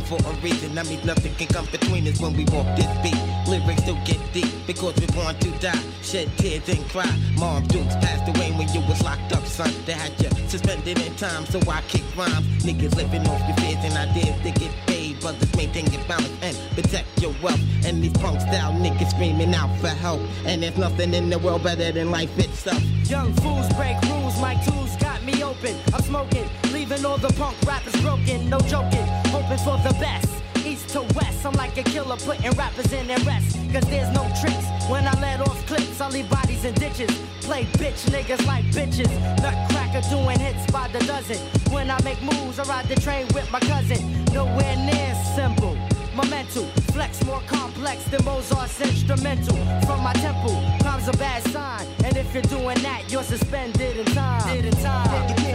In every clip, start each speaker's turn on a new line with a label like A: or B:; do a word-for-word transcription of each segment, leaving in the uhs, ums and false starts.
A: for a reason. That means nothing can come between us when we walk this beat. Lyrics still get deep because we're born to die. Shed tears and cry. Mom Dukes passed away when you was locked up, son. They had you suspended in time, so I kick rhymes. Niggas living off your fears and ideas to get paid. Brothers maintain your balance and protect your wealth. And these punk style niggas screaming out for help. And there's nothing in the world better than life itself.
B: Young fools break rules, my tools got me open. I'm smoking, leaving all the punk rappers broken. No joking, hoping for the best. East to west, I'm like a killer putting rappers in their rest. Cause there's no tricks, when I let off clips I leave bodies in ditches. Play bitch niggas like bitches. Nutcracker doing hits by the dozen. When I make moves I ride the train with my cousin. Nowhere near simple, my mental flex more complex than Mozart's instrumental. From my temple, crime's a bad sign. And if you're doing that, you're suspended in time. Did in time. The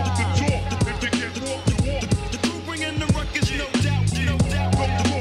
B: crew bringing the ruckus, no doubt, no doubt.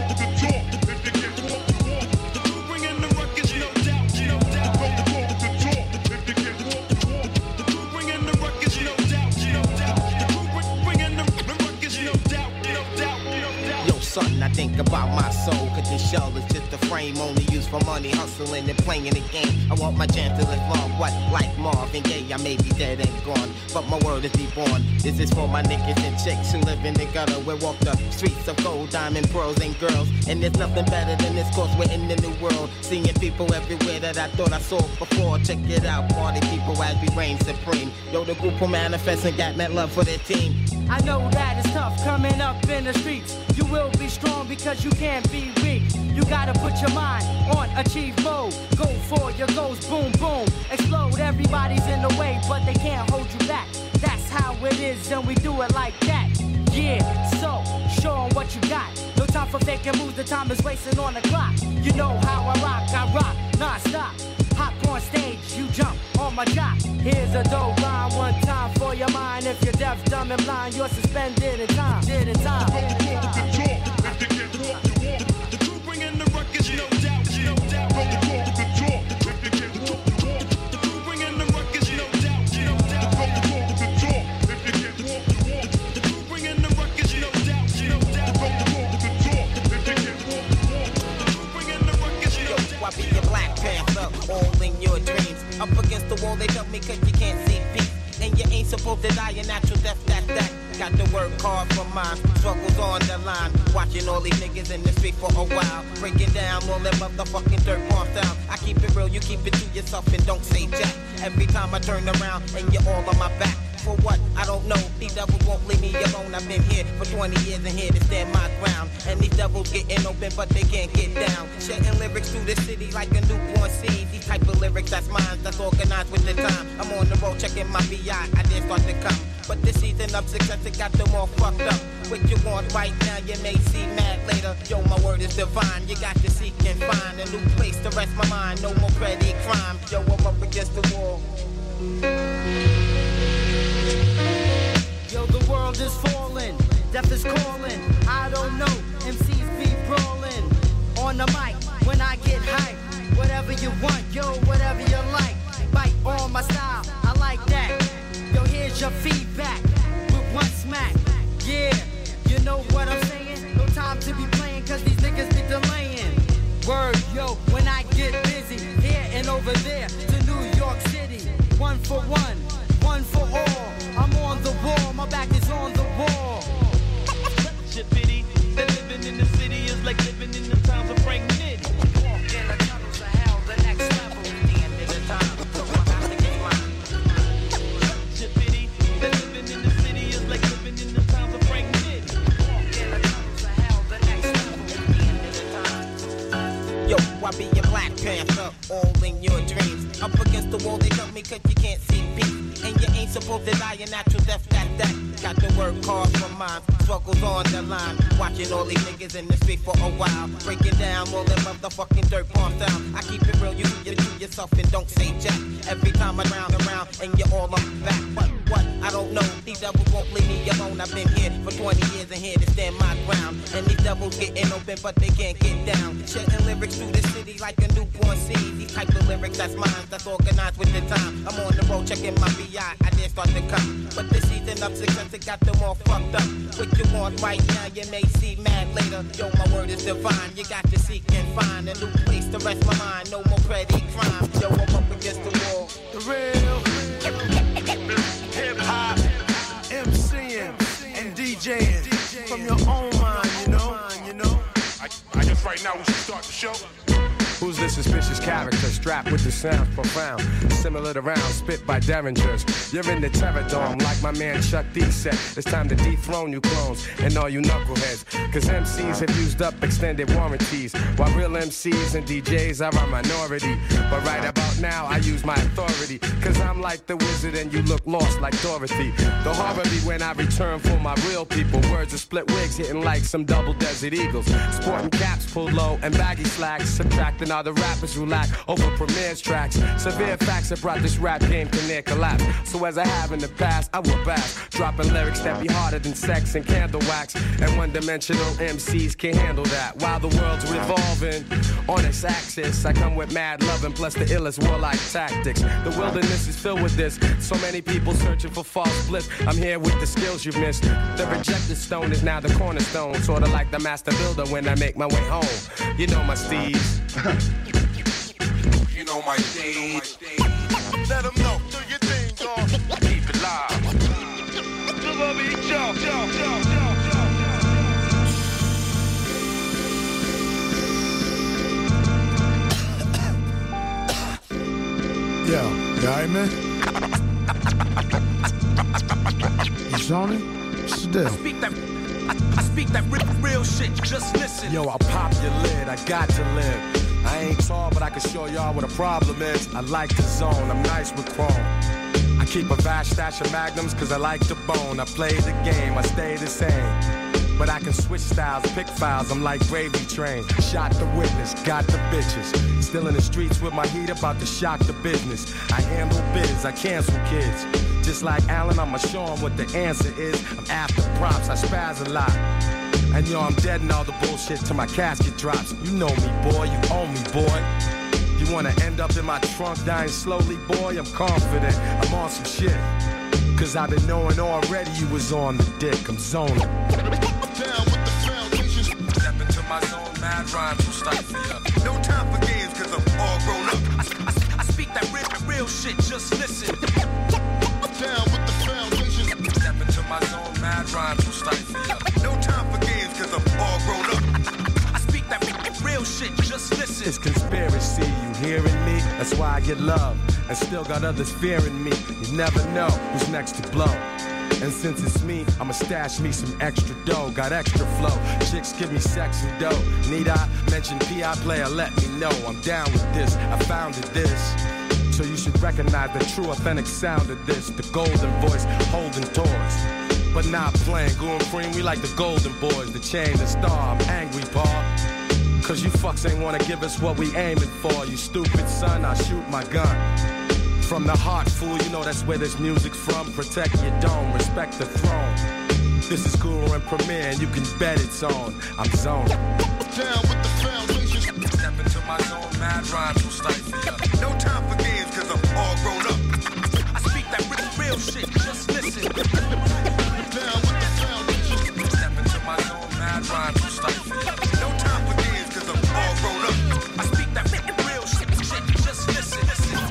A: I think about my soul, cause this shell is just a frame only used for money, hustling and playing the game. I want my chance to live long, what, like Marvin Gaye, I may be dead and gone, but my word is reborn. This is for my niggas and chicks who live in the gutter, we walk the streets of gold, diamond, pearls, and girls. And there's nothing better than this, cause we're in the new world, seeing people everywhere that I thought I saw before. Check it out, party people as we reign supreme. Yo, the group will manifest and got mad love for their team.
B: I know that it's tough coming up in the streets. You will be strong because you can't be weak. You gotta put your mind on achieve mode. Go for your goals, boom, boom. Explode, everybody's in the way, but they can't hold you back. That's how it is, and we do it like that. Yeah, so, show 'em what you got. No time for faking moves, the time is wasting on the clock. You know how I rock, I rock, non-stop. Hop on stage, you jump on my jock. Here's a dope line, one time for your mind. If you're deaf, dumb, and blind, you're suspended in time. Did in time.
C: The crew bringing the ruckus, no doubt, no doubt. The crew bringing the ruckus, no doubt, no doubt. The crew bringing the ruckus, no doubt, no doubt.
A: I be your Black Panther, all in your dreams. Up against the wall, they tell me cause you can't see peace. And you ain't supposed to die a natural death, that's that. Got to work hard for mine, struggles on the line. Watching all these niggas in the street for a while. Breaking down all that motherfucking dirt bomb sound. I keep it real, you keep it to yourself and don't say jack. Every time I turn around and you're all on my back. For what? I don't know. These devils won't leave me alone. I've been here for twenty years and here to stand my ground. And these devils getting open, but they can't get down. Shedding lyrics through the city like a newborn seed. These type of lyrics, that's mine, that's organized with the time. I'm on the road checking my V I, I didn't start to come. But this season of success, it got them all fucked up. What you want right now, you may see mad later. Yo, my word is divine. You got to seek and find a new place to rest my mind. No more petty crime. Yo, I'm up against the wall.
B: Yo, the world is falling, death is calling. I don't know, M Cs be brawling. On the mic, when I get hype, whatever you want, yo, whatever you like. Bite on my style, I like that. Yo, here's your feedback, with one smack. Yeah, you know what I'm saying? No time to be playing, cause these niggas be delaying. Word, yo, when I get busy, here and over there, to New York City. One for one, one for all. I'm on the wall, my back is on the wall.
C: Shit pity, that living in the city is like living in the times of Frank Nitty.
A: Walk in the tunnels of hell, the next level, the end of the time. So I have to get mine.
C: Shit pity, that living in the city is like living in the times of Frank Nitty.
A: Walk in the tunnels of hell, the next level, the end of the time. Yo, I be your Black Panther, all in your dreams. Up against the wall, they tell me cause you can't see peace. And you ain't supposed to die a natural death, that, that. Got to work hard for mine, struggles on the line. Watching all these niggas in the street for a while. Breaking down all that motherfucking dirt bomb sound. I keep it real, you do it to yourself and don't say jack. Every time I round around and you're all on my back. What, what, I don't know, these devils won't leave me alone. I've been here for twenty years and here to stand my ground. And these devils getting open but they can't get down. Shedding lyrics through the city like a newborn seed. These type of lyrics, that's mine, that's organized with the time. I'm on the road checking my V I, I didn't start to come. But this season enough success that got them all fucked up. What you want right now, you may see mad later. Yo, my word is divine. You got to seek and find a new place to rest my mind. No more petty crime. Yo, I'm up against the wall.
D: The real hip hop, MCing and DJing from your own mind, you know. You know.
E: I, I guess right now we should start the show.
F: Who's this suspicious character strapped with the sound profound? Similar to rounds spit by derringers. You're in the terror dome like my man Chuck D said. It's time to dethrone you clones and all you knuckleheads. Cause M Cs have used up extended warranties, while real M Cs and D Js are a minority. But right about now I use my authority, cause I'm like the wizard and you look lost like Dorothy. The horror be when I return for my real people. Words of split wigs hitting like some double desert eagles. Sporting caps pulled low and baggy slacks, subtracting all the rappers who lack over premieres tracks. Severe facts have brought this rap game to near collapse. So as I have in the past, I will bash, dropping lyrics that be harder than sex and candle wax. And one-dimensional M Cs can't handle that. While the world's revolving on its axis, I come with mad loving plus the illest warlike tactics. The wilderness is filled with this, so many people searching for false bliss. I'm here with the skills you've missed. The rejected stone is now the cornerstone, sorta like the master builder when I make my way home. You know my steeds.
E: You know my thing.
D: Let them know. Do your thing, dog.
E: Keep it live.
D: Yo, you alright, man? You zoning? What's the deal?
C: I speak that, I, I speak that real, real shit, just listen.
F: Yo, I'll pop your lid, I got to live. I ain't tall, but I can show y'all what a problem is. I like the zone, I'm nice with chrome. I keep a vast stash of magnums cause I like the bone. I play the game, I stay the same. But I can switch styles, pick files, I'm like Gravy Train. Shot the witness, got the bitches. Still in the streets with my heat about to shock the business. I handle biz, I cancel kids. Just like Allen, I'ma show 'em what the answer is. I'm after props, I spaz a lot. And yo, I'm dead in all the bullshit till my casket drops. You know me, boy, you own me, boy. You wanna end up in my trunk dying slowly, boy? I'm confident, I'm on some shit. Cause I've been knowing already you was on the dick, I'm zoning.
D: Down with the foundation.
F: Step into my zone, mad rhymes will stifle ya.
D: No time for games cause I'm all grown up.
C: I, I, I speak that real, real shit, just listen.
D: Down with the foundation.
F: Step into my zone, mad rhymes will stifle ya.
D: No time for games cause I'm all grown up.
C: I, I speak that real shit, just listen.
F: It's conspiracy, you hearing me? That's why I get love, and still got others fearing me. You never know who's next to blow. And since it's me, I'ma stash me some extra dough. Got extra flow, chicks give me sex and dough. Need I mention P I player? Let me know, I'm down with this, I founded this. So you should recognize the true authentic sound of this. The golden voice holding toys, but not playing. Goon cream, we like the golden boys. The chain, the star, I'm angry, Paul. Cause you fucks ain't wanna give us what we aiming for. You stupid son, I shoot my gun. From the heart, fool, you know that's where this music's from. Protect your dome, respect the throne. This is Guru and Premier, and you can bet it's on. I'm zoned.
D: Down with the foundation.
F: Step into my zone, mad rhymes will stifle ya.
D: No time for games cause I'm all grown up.
C: I speak that real, real shit, just listen.
D: Down with the foundation.
F: Step into my zone, mad rhymes will stifle ya.
D: No time for games cause I'm all grown up.
C: I speak that real shit, shit, just listen.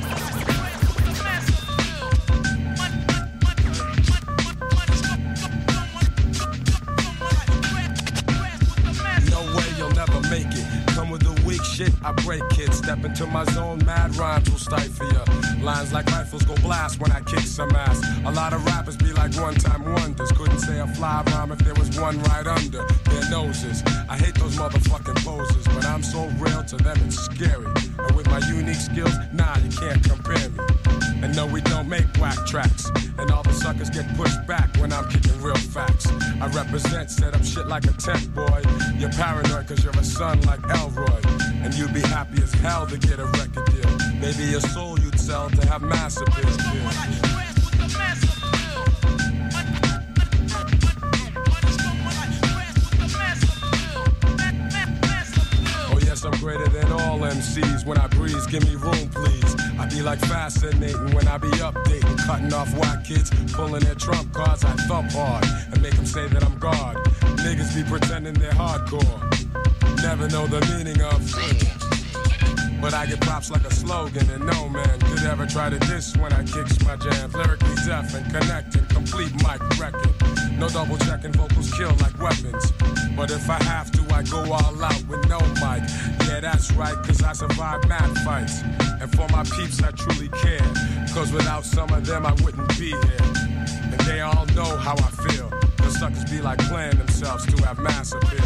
F: Make it. Come with the weak shit, I break it. Step into my zone, mad rhymes will stifle ya. Lines like rifles go blast when I kick some ass. A lot of rappers be like one-time wonders. Couldn't say a fly rhyme if there was one right under their noses. I hate those motherfucking poses, but I'm so real to them it's scary. And with my unique skills, nah, you can't compare me. And no, we don't make whack tracks. And all the suckers get pushed back when I'm kicking real facts. I represent, set up shit like a tech boy. You're paranoid cause you're a son like Elroy. And you'd be happy as hell to get a record deal. Maybe your soul you'd sell to have mass appeal. Oh yes, I'm greater than all M Cs. When I breeze, give me room please. I be like fascinating when I be updating, cutting off white kids, pulling their trump cards. I thump hard and make them say that I'm God. Niggas be pretending they're hardcore, never know the meaning of. But I get props like a slogan, and no man could ever try to diss when I kicks my jams. Lyrically deaf and connecting, complete mic record. No double checking, vocals kill like weapons. But if I have to, I go all out with no mic. Yeah, that's right, cause I survive mad fights. And for my peeps, I truly care. Cause without some of them, I wouldn't be here. And they all know how I feel. The suckers be like playing themselves to have mass appeal.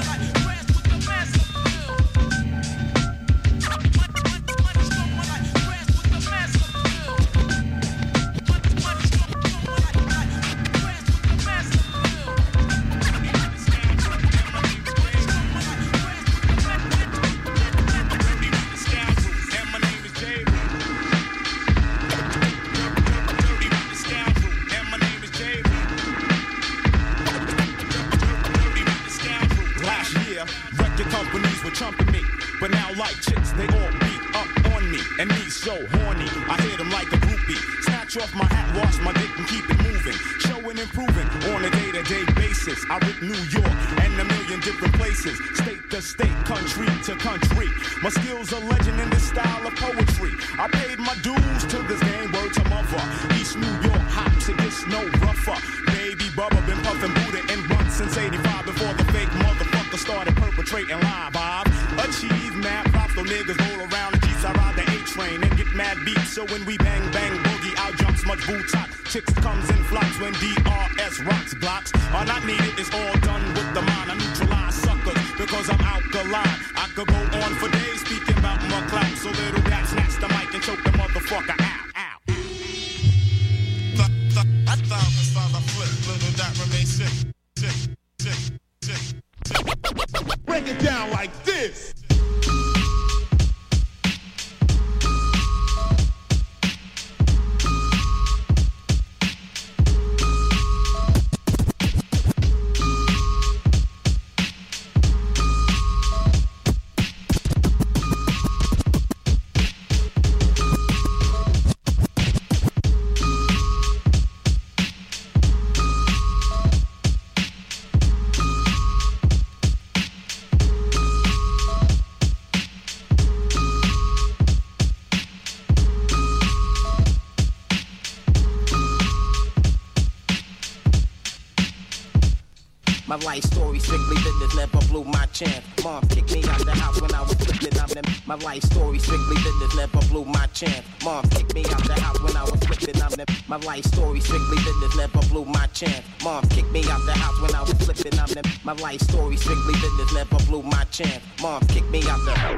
G: Off my hat, wash my dick and keep it moving. Showing and proving on a day-to-day basis. I rip New York and a million different places. State to state, country to country. My skills are legend in this style of poetry. I paid my dues to this game, word to mother. East New York hops, it gets no rougher. Baby Bubba been puffin' Buddha and blunt since eighty-five. Before the fake motherfucker started perpetrating live. I've achieved mad props, though niggas roll around the Jeeps. I ride the A-train and get mad beats. So when we bang, bang, boogie, out jumps much boots-hot. Chicks comes in flocks when D R S rocks blocks. Are not needed, it's all done with the mind. I neutralize suckers because I'm alkaline. I could go on for days speaking about my clout. So little rap snatch the mic and choke the motherfucker out, out.
D: I thought as far as I flip, little dot remain sick, sick, sick, sick, sick. Break it down like this.
A: My life story strictly business, never blew my chance. Mom kicked me out the house when I was flipping. I'm the, my life story strictly business, never blew my chance. Mom kicked me out the house when I was flipping. I'm the, my life story strictly business, never blew my chance. Mom kicked me out the house when I was flipping. I'm the, my life story strictly business, never blew my chance. Mom kicked me out the house.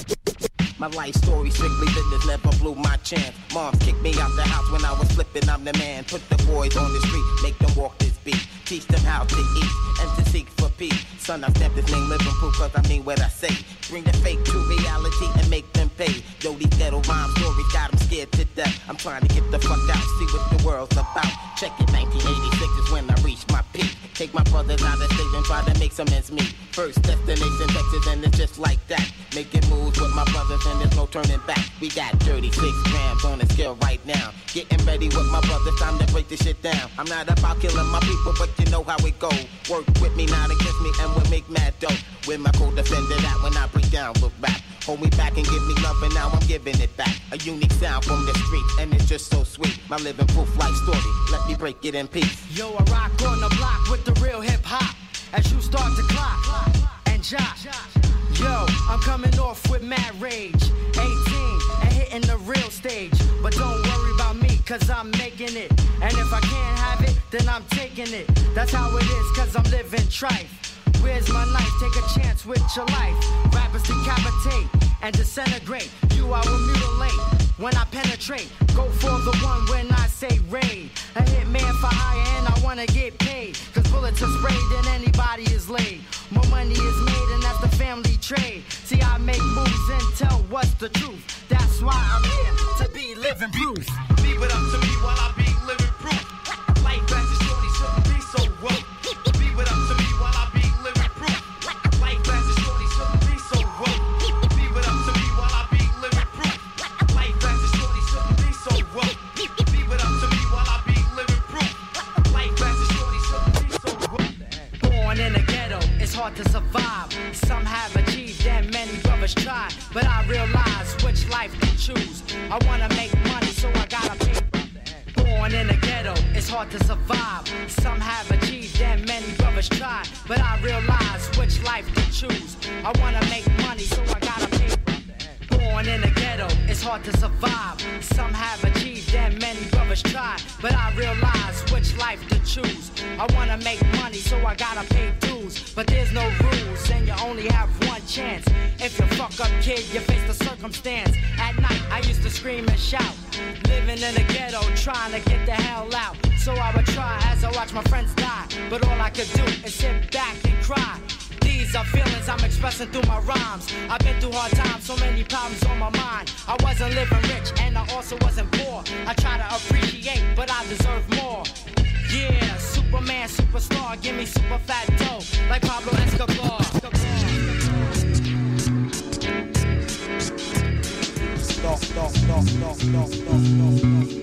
A: My life story strictly business, never blew my chance. Mom kicked me out the house when I was flipping. I'm the man. Put the boys on the street, make them walk this beat. Teach them how to eat and to seek for peace. Son, I stamp this name living proof cause I mean what I say. Bring the fake to reality and make them pay. Yo, these ghetto rhyme stories got them scared to death. I'm trying to get the fuck out, see what the world's about. Check it, nineteen eighty-six is when I reached my peak. Take my brothers out of state and try to make some ends meet. First destination Texas and it's just like that. Making moves with my brothers and there's no turning back. We got thirty-six grams on the scale right now. Getting ready with my brothers, time to break this shit down. I'm not about killing my people, but you know how it go. Work with me, not against me, and we'll make mad dough. With my co-defender that when I break down with rap. Hold me back and give me love, and now I'm giving it back. A unique sound from the street, and it's just so sweet. My living proof life story, let me break it in peace.
B: Yo, I rock on the block with the real hip-hop. As you start to clock and jock. Yo, I'm coming off with mad rage. eighteen and hitting the real stage. But don't worry about me, cause I'm making it. And if I can't have it, then I'm taking it. That's how it is, cause I'm living trife. Where's my knife? Take a chance with your life. Rappers decapitate and disintegrate. You I will mutilate when I penetrate. Go for the one when I say raid. A hitman for hire and I wanna get paid. Cause bullets are sprayed and anybody is laid. More money is made and that's the family trade. See, I make moves and tell what's the truth. That's why I'm here to be living proof.
C: Leave it up to me while I be living proof. Life as a shorty shouldn't be so rough. Leave it up to me while I be living proof. Life as a shorty shouldn't be so rough. Leave it up to me while I be living proof. Life as a shorty
B: hard to survive. Some have achieved and many brothers try, but I realize which life to choose. I wanna make money, so I gotta pay. Born in the ghetto, it's hard to survive. Some have achieved and many brothers try, but I realize which life to choose. I wanna make money, so I gotta pay. Born in the ghetto, it's hard to survive. Some have achieved and many brothers try, but I realize which life to choose. I wanna make money, so I gotta pay dues. But there's no rules, and you only have one chance. If you fuck up, kid, you face the circumstance. At night, I used to scream and shout, living in the ghetto, trying to get the hell out. So I would try as I watch my friends die, but all I could do is sit back and cry. These are feelings I'm expressing through my rhymes. I've been through hard times, so many problems on my mind. I wasn't living rich, and I also wasn't poor. I try to appreciate, but I deserve more. Yeah, Superman, superstar, give me super fat dough, like Pablo Escobar. Stop, stop, stop, stop, stop, stop, stop.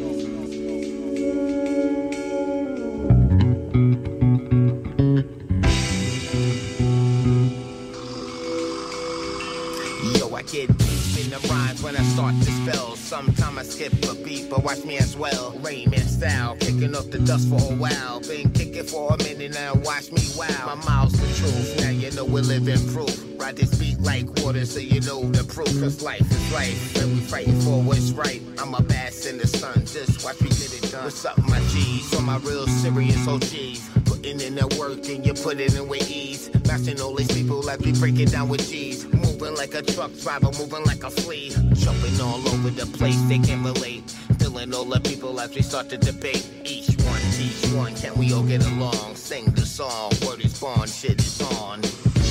A: I get deep in the rhymes when I start to spell. Sometimes I skip a beat, but watch me as well. Rain in style, kicking up the dust for a while. Been kicking for a minute now, watch me wow. My mouth's the truth, now you know we're living proof. Ride this beat like water, so you know the proof. Cause life is life, and we fighting for what's right. I'm a bass in the sun, just watch me get it done. What's up, my G's? On my real serious O Gs. Putting in the work and you put it in with ease. Mastering all these people like we break it down with G's. Moving like a truck driver, moving like a flea. Jumping all over the place, they can relate. Feeling all the people as we start to debate. Each one, each one, can we all get along? Sing the song, word is born, shit is on.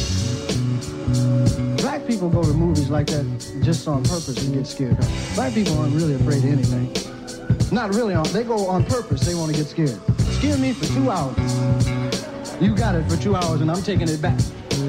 H: Black people go to movies like that just on purpose and get scared. Black people aren't really afraid of anything. Not really on, they go on purpose, they want to get scared. Scare me for two hours. You got it for two hours and I'm taking it back.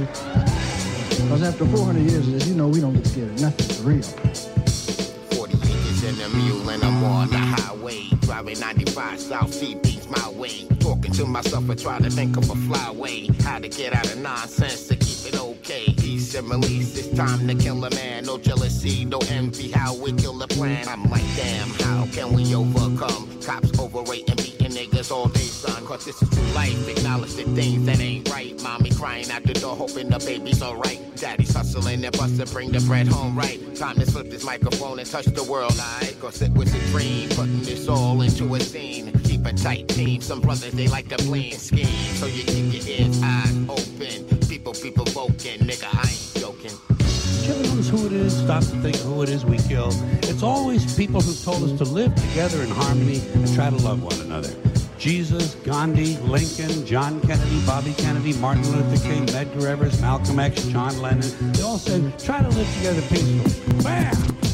H: Because after four hundred years of this, you know we don't get scared of nothing for real.
A: forty acres in a mule and I'm on the highway. Driving ninety-five South Sea Beach my way. Talking to myself and trying to think of a flyway. How to get out of nonsense to keep it okay. Peace and release, it's time to kill a man. No jealousy, no envy, how we kill the plan. I'm like, damn, how can we overcome? Cops overrate and beating niggas all day, son. Cause this is true life, acknowledge the things that ain't right. Mommy crying at the door, hoping the baby's alright. Daddy's hustling and bustin', bring the bread home right. Time to flip this microphone and touch the world, alright? Cause it was a dream, putting this all into a scene. Keep a tight team, some brothers they like to play and scheme. So you keep your ears, eyes open. People, people voting, nigga, I ain't joking.
I: You ever notice who it is? Stop to think who it is we kill. It's always people who told us to live together in harmony and try to love one another. Jesus, Gandhi, Lincoln, John Kennedy, Bobby Kennedy, Martin Luther King, Medgar Evers, Malcolm X, John Lennon. They all said, try to live together peacefully. Bam!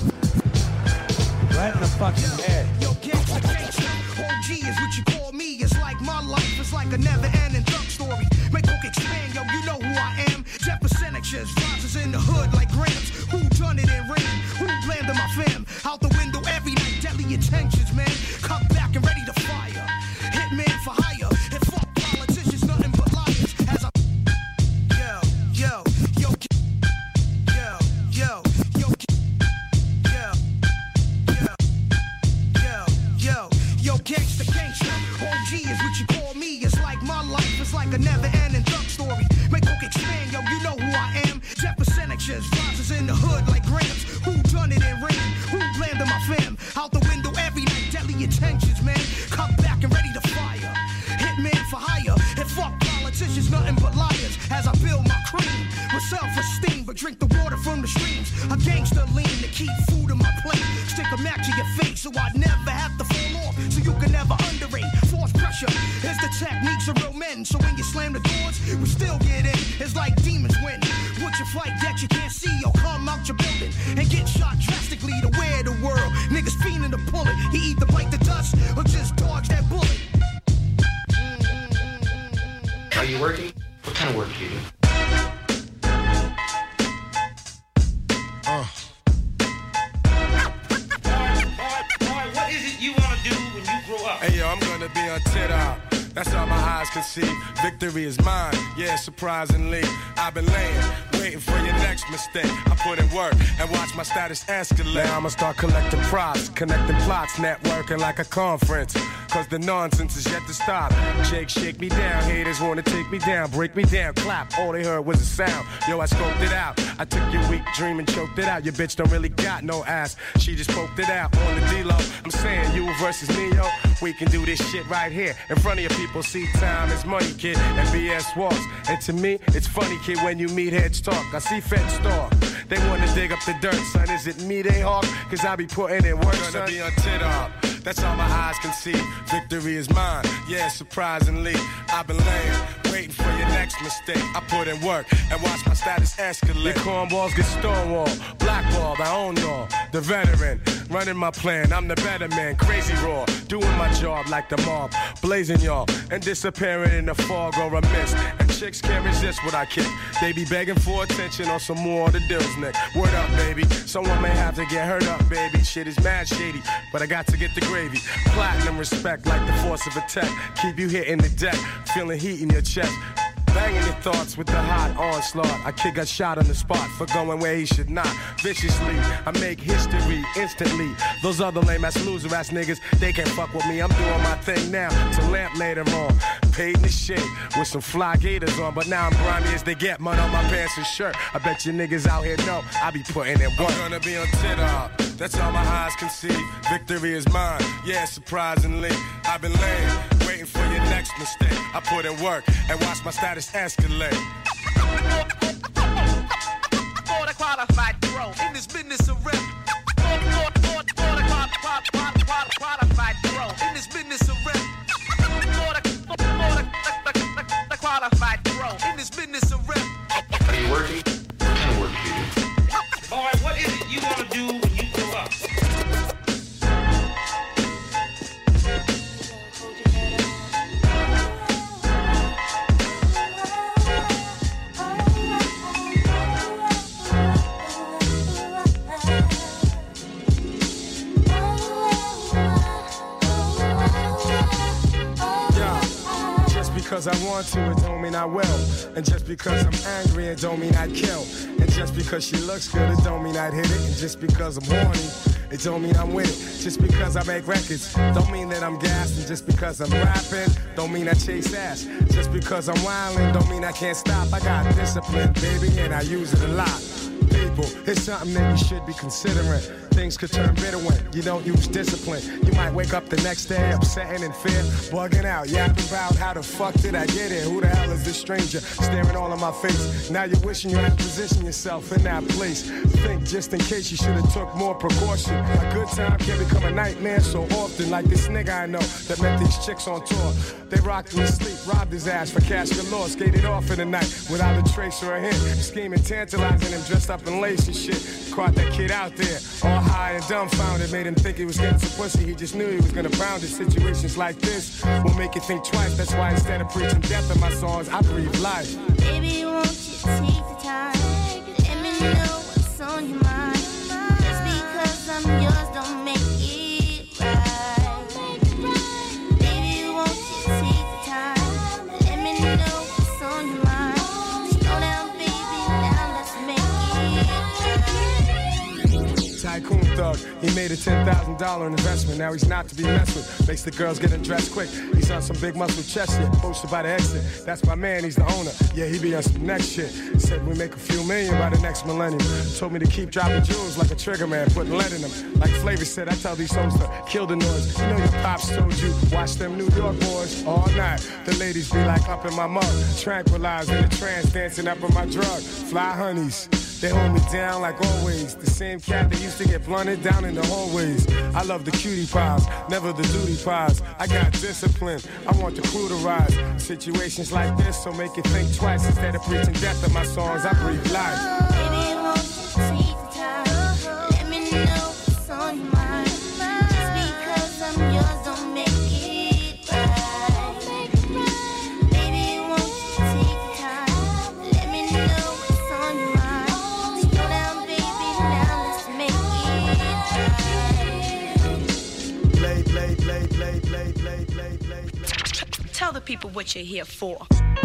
I: Right in the fucking head.
J: Yo, gangsta, gangsta. O G is what you call me. It's like my life. It's like a never-ending thug story. Make hook expand, yo, you know who I am. Jet percentages, rises in the hood like grams. Who done it in rain? Who landed my fam? Out the window every night, deadly intentions, man. Cut back and ready to fire. Hitman for hire. And fuck politicians, nothing but liars. As I yo, yo, yo, yo, yo, yo, yo, yo, yo, yo, yo, gangsta, gangsta. O G is what you call me. It's like my life. It's like a never-ending thug story. Make hook expand, yo, you know who I am. Jet percentages, rises in the hood like grams. Who done it in rain? Who landed my fam? Out the window every night, deadly intentions, man. Cut back and ready to fire. Hitman for hire. And fuck politicians, nothing but liars. As I build my cream with self-esteem, but drink the water from the streams. A gangster lean to keep food in my plate. Stick a match to your face so I never have to fall off. So you can never underrate. Force pressure is the techniques of real men. So when you slam the doors, we still get in. It's like demons win. What's your flight deck you can't see? Yo, come out your building and get shot drastically to wear the world. Niggas fiending to pull it. He either bite the dust or just dodge that bullet.
K: Are you working? What kind of work do you do?
C: Uh. What is it you want to do when you grow up?
F: Hey yo, I'm gonna be on Tit Out. That's all my eyes can see. Victory is mine, yeah, surprisingly. I've been laying, waiting for your next mistake. I put in work and watch my status escalate. Now I'ma start collecting props, connecting plots, networking like a conference. Cause the nonsense is yet to stop. Jake, shake me down, haters wanna take me down, break me down, clap. All they heard was a sound. Yo, I scoped it out. I took your weak dream and choked it out. Your bitch don't really got no ass. She just poked it out on the D-Lo. I'm saying you versus me, yo. We can do this shit right here in front of your people. See, time is money, kid, and B S walks. And to me, it's funny, kid, when you meet heads talk. I see feds stalk. They wanna dig up the dirt, son. Is it me they hawk? Cause I be putting in work, son. Gonna be on tit-up. That's all my eyes can see. Victory is mine, yeah, surprisingly. I've been laying, waiting for your next mistake. I put in work and watch my status escalate. Your cornballs get stonewalled, blackballed, I own y'all. The veteran, running my plan, I'm the better man. Crazy raw, doing my job like the mob. Blazing y'all, and disappearing in the fog or a mist. And chicks can't resist what I kick. They be begging for attention on some more of the deals, Nick. Word up, baby, someone may have to get hurt up, baby. Shit is mad shady, but I got to get the gravy. Platinum respect like the force of a tech. Keep you hitting the deck, feeling heat in your chest. Banging your thoughts with the hot onslaught. A kid got shot on the spot for going where he should not. Viciously, I make history instantly. Those other lame ass loser ass niggas, they can't fuck with me. I'm doing my thing now to lamp later on. Paid in the shit with some fly gators on. But now I'm grimy as they get, mud on my pants and shirt. I bet you niggas out here know I be putting in work. I'm gonna be on tit-up. That's all my eyes can see. Victory is mine, yeah, surprisingly. I've been laying, waiting for your next mistake. I put in work and watch my status escalate.
C: For the qualified pro in this business of rap. For the qualified pro in this business of rap. For the qualified pro in this business of rap.
K: Are you working? What kind of work do you do?
C: Boy, what is it you want to do when you grow up?
F: Because I want to, it don't mean I will. And just because I'm angry, it don't mean I'd kill. And just because she looks good, it don't mean I'd hit it. And just because I'm horny, it don't mean I'm with it. Just because I make records, don't mean that I'm gassed. And just because I'm rapping, don't mean I chase ass. Just because I'm wildin', don't mean I can't stop. I got discipline, baby, and I use it a lot. People, it's something that you should be considering. Things could turn bitter when you don't use discipline. You might wake up the next day upsetting in fear, bugging out, yapping about how the fuck did I get here? Who the hell is this stranger staring all in my face? Now you're wishing you had to position yourself in that place. Think just in case you should have took more precaution. A good time can become a nightmare so often. Like this nigga I know that met these chicks on tour. They rocked him to sleep, robbed his ass for cash galore, skated off in the night without a trace or a hint. Scheming, tantalizing him, dressed up in lace and shit. Caught that kid out there, all high and dumbfounded. Made him think he was getting some pussy, he just knew he was gonna pound it. Situations like this will make you think twice. That's why instead of preaching death in my songs, I breathe life.
L: Baby, won't you take the time? Let me know what's on your mind. Just because I'm yours don't make it right. Baby, won't you take the time? Let me know what's on your mind. Slow down, baby, now let's make it right.
F: Tycoon thug, he made a ten thousand dollars investment. Now he's not to be messed with. Makes the girls get undressed quick. He's on some big muscle chest shit, posted by the exit. That's my man, he's the owner. Yeah, he be on some next shit. Said we make a few million by the next millennium. Told me to keep dropping jewels like a trigger man, putting lead in them. Like Flavor said, I tell these songs to kill the noise. You know your pops told you, watch them New York boys all night. The ladies be like up in my mug, tranquilized in a trance, dancing up in my drug. Fly honeys. They hold me down like always. The same cat that used to get blunted down in the hallways. I love the cutie pies, never the duty pies. I got discipline, I want the crew to rise. Situations like this so make you think twice. Instead of preaching death in my songs, I breathe life.
L: Baby, won't you take the time? Let me know what's on your mind. Just because I'm yours don't make it right. Baby, won't you take the time? Let me know what's on your mind. Slow down, baby, now let's make it right.
F: Late, late, late, late, late, late, late, late.
M: Tell the people what you're here for.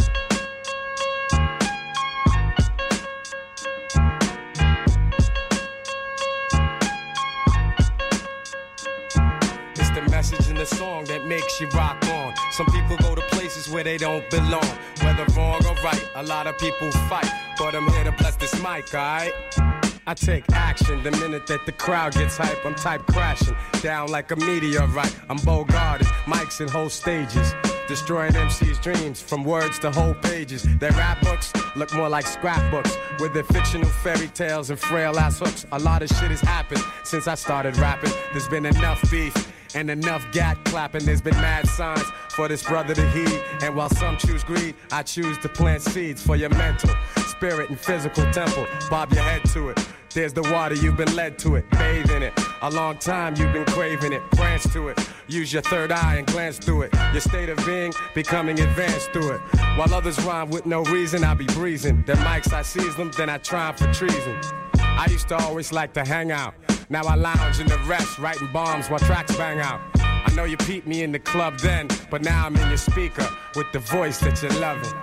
F: The message in the song that makes you rock on. Some people go to places where they don't belong. Whether wrong or right, a lot of people fight, but I'm here to bless this mic, alright? I take action the minute that the crowd gets hype. I'm type crashing down like a meteorite. I'm Bogarted, mics and whole stages, destroying M C's dreams from words to whole pages. Their rap books look more like scrapbooks with their fictional fairy tales and frail ass hooks. A lot of shit has happened since I started rapping. There's been enough beef and enough gat clapping. There's been mad signs for this brother to heed. And while some choose greed, I choose to plant seeds for your mental, spirit, and physical temple. Bob your head to it. There's the water, you've been led to it. Bathe in it. A long time you've been craving it. Branch to it. Use your third eye and glance through it. Your state of being becoming advanced through it. While others rhyme with no reason, I be breezing. The mics, I seize them, then I try 'em for treason. I used to always like to hang out. Now I lounge in the rest, writing bombs while tracks bang out. I know you peeped me in the club then, but now I'm in your speaker with the voice that you're loving.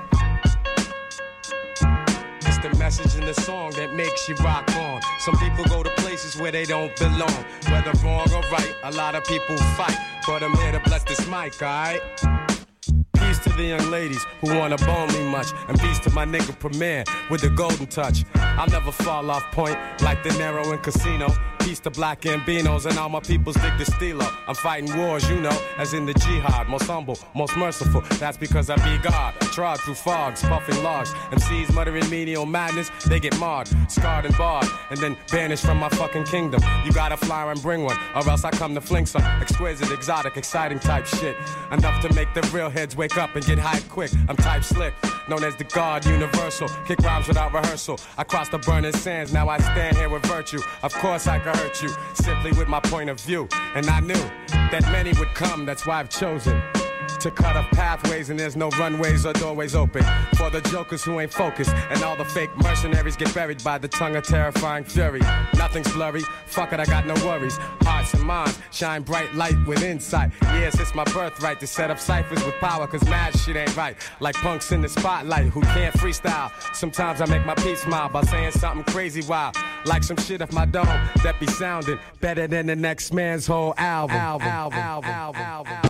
F: It's the message in the song that makes you rock on. Some people go to places where they don't belong. Whether wrong or right, a lot of people fight, but I'm here to bless this mic, alright? Peace to the young ladies who wanna bone me much, and peace to my nigga Premier with the golden touch. I'll never fall off point like De Niro in Casino. Peace to black Gambinos and all my peoples dig the steel up. I'm fighting wars, you know, as in the jihad. Most humble, most merciful, that's because I be God. I trod through fogs, puffing logs. M Cs muttering menial madness, they get marred, scarred and barred, and then banished from my fucking kingdom. You gotta fly and bring one, or else I come to fling some exquisite, exotic, exciting type shit. Enough to make the real heads wake up and get hype quick. I'm type slick, known as the God Universal. Kick rhymes without rehearsal. I crossed the burning sands, now I stand here with virtue. Of course I could hurt you, simply with my point of view. And I knew that many would come, that's why I've chosen to cut off pathways, and there's no runways or doorways open for the jokers who ain't focused, and all the fake mercenaries get buried by the tongue of terrifying fury. Nothing's blurry, fuck it, I got no worries. Hearts and minds shine bright light with insight. Yes, it's my birthright to set up ciphers with power, cause mad shit ain't right. Like punks in the spotlight who can't freestyle. Sometimes I make my peace smile by saying something crazy wild, like some shit off my dome that be sounding better than the next man's whole album. album, album, album, album, album.